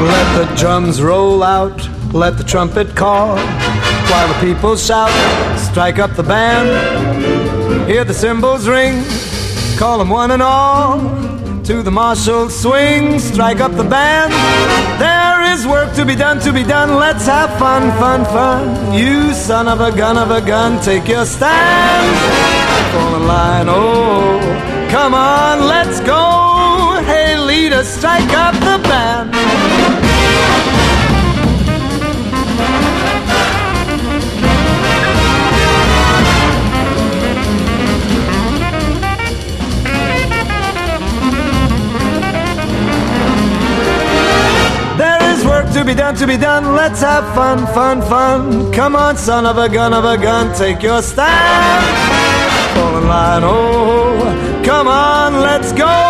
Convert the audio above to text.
Let the drums roll out, let the trumpet call, while the people shout, strike up the band. Hear the cymbals ring, call them one and all, to the martial swing, strike up the band. There is work to be done, let's have fun, fun, fun. You son of a gun, take your stand. Fall in line, oh, come on, let's go. Hey leader, strike up the band. To be done, let's have fun, fun, fun. Come on, son of a gun, take your stand. Fall in line, oh, come on, let's go.